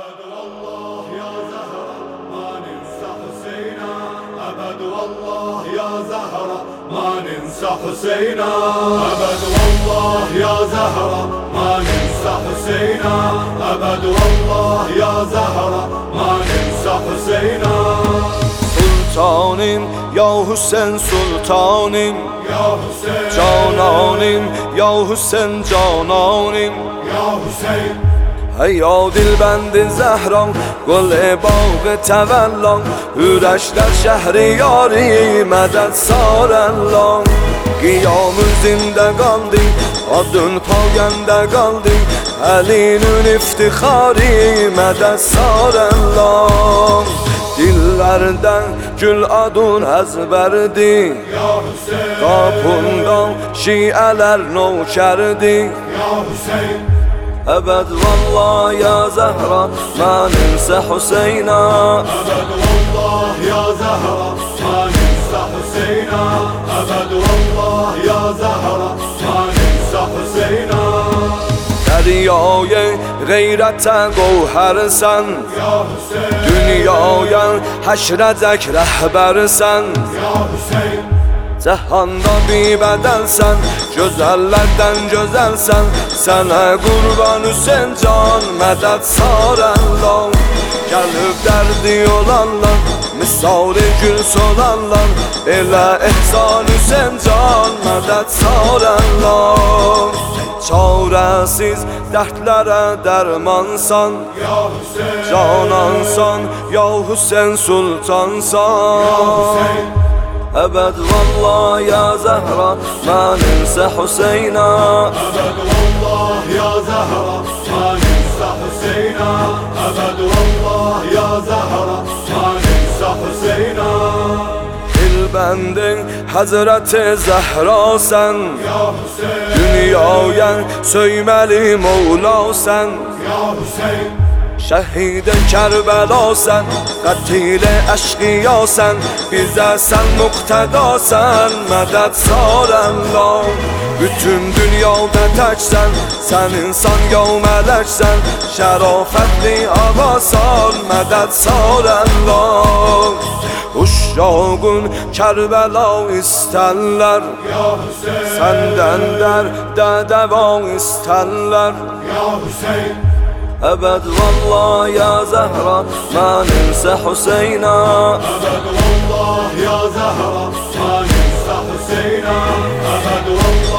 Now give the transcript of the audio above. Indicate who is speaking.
Speaker 1: أبد والله يا زهرة ما ننسى حسينا. أبد والله يا زهرة ما ننسى حسينا. أبد والله يا زهرة ما ننسى حسينا. أبد والله يا زهرة ما ننسى حسينا.
Speaker 2: سلطانیم یا حسین سلطانیم،
Speaker 1: يا حسين
Speaker 2: جانانیم یا حسین جانانیم.
Speaker 1: يا حسين
Speaker 2: هیا دلبند زهران گل باغ تولان، هورش در شهر یاری مدد سارالان. قیام زندگاندیم adın payanda kaldım، elinin iftihari mədəd sarəllam. Dillərdən gül adın əzbərdi،
Speaker 1: يا حسين
Speaker 2: qapından şiələr nökərdi.
Speaker 1: يا حسين
Speaker 2: Əbəd vallah ya Zəhra mən insə Hüseyna.
Speaker 1: أبد والله يا زهرة ما ننسى حسينا. أبد والله يا زهرة ما ننسى حسينا.
Speaker 2: دریای غیرت گوهرسن،
Speaker 1: يا حسين
Speaker 2: dünyaya həşrəcək rəhbərsən.
Speaker 1: يا حسين
Speaker 2: Cəhanda bir bədənsən, gözəllərdən gözəlsən. Sənə qurban Hüseyn can mədəd sarəllam. Gəlib dərdi olanlar, misali gül solanlar. Elə ehsan Hüseyn can mədəd sarəllam. Çarəsiz dərdlərə dərmansan،
Speaker 1: يا حسين
Speaker 2: canansan ya Hüseyn sultansan. Əbəd vallah ya Zəhra mən insə Hüseyna.
Speaker 1: أبد والله يا زهرة ما ننسى حسينا. أبد والله يا زهرة ما ننسى حسينا.
Speaker 2: Dilbəndin Həzrəti Zəhrasən،
Speaker 1: يا حسين
Speaker 2: dünyaya söyməli Mevlasən.
Speaker 1: يا حسين
Speaker 2: Şəhid Kərbəlasən, qatil əşqiyasən. Bizə sən muqtədasən, mədəd sarəllam. Bütün dünyada təksən, sən insan ya mələksən. Şərafətli ağasan, mədəd sarəllam. Uşağın Kərbəla istərlər,
Speaker 1: يا حسين
Speaker 2: səndən dərdə dəva istərlər.
Speaker 1: يا حسين
Speaker 2: Əbəd vallah ya Zəhra mən insə Hüseyna.
Speaker 1: أبد والله يا زهرة ما ننسى حسينا. أبد والله